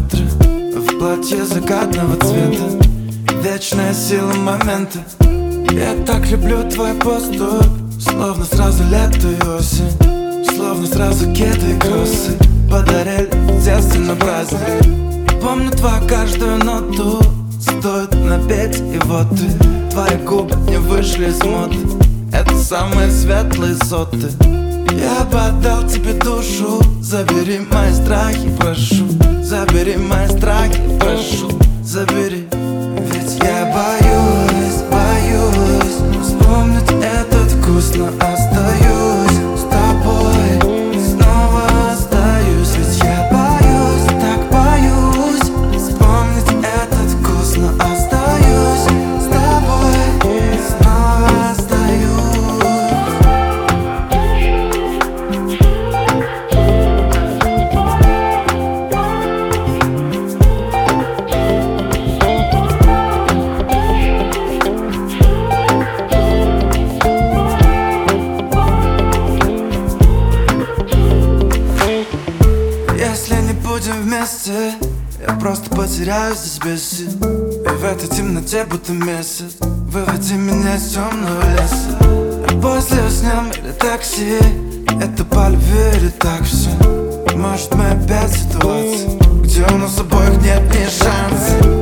метра, в платье закатного цвета, вечная сила момента. Я так люблю твой поступ, словно сразу лето и осень, словно сразу кеды и кроссы подарили детстве на праздник. Помню твою каждую ноту, стоит напеть, и вот ты. Твои губы не вышли из моды, это самые светлые соты. Я бы отдал тебе душу, забери мои страхи, прошу. Забери мои страхи, прошу, забери. Ведь я боюсь, боюсь вспомнить этот вкус, но остаюсь с тобой, снова остаюсь. Ведь я боюсь, так боюсь вспомнить этот вкус, но остаюсь с тобой, снова остаюсь. Если не будем вместе, я просто потеряюсь здесь без сил. И в этой темноте будто месяц, выводи меня из темного леса. А после уснем или такси, это по любви или так все. Может мы опять в ситуации, где у нас обоих нет ни шанса.